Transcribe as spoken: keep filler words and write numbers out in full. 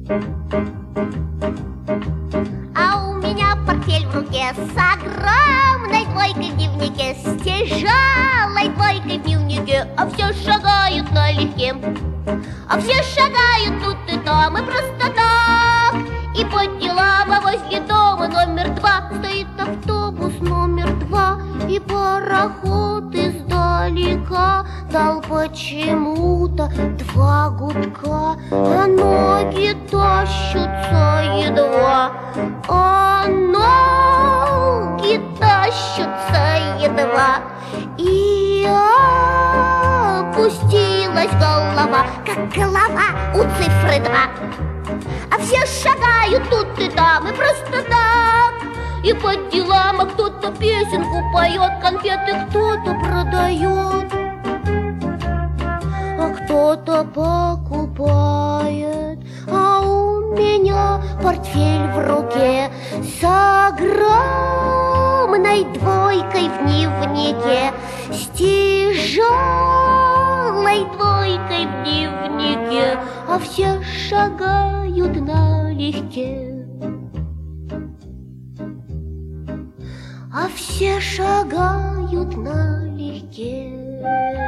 А у меня портфель в руке с огромной двойкой в дневнике, с тяжелой двойкой в дневнике, а все шагают налегке. А все шагают тут и там, и просто так. И по делам, а возле дома номер два стоит автобус номер два. И пароход издалека дал почему-то два гудка, а ноги тащутся едва, а ноги тащутся едва. И опустилась голова, как голова у цифры два. А все шагают тут и там, и просто так. И по делам, а кто-то песенку поет, конфеты кто-то продает, а кто-то покупает. А у меня портфель в руке с огромной двойкой в дневнике, с тяжелой двойкой в дневнике, а все шагают налегке. А все шагают налегке.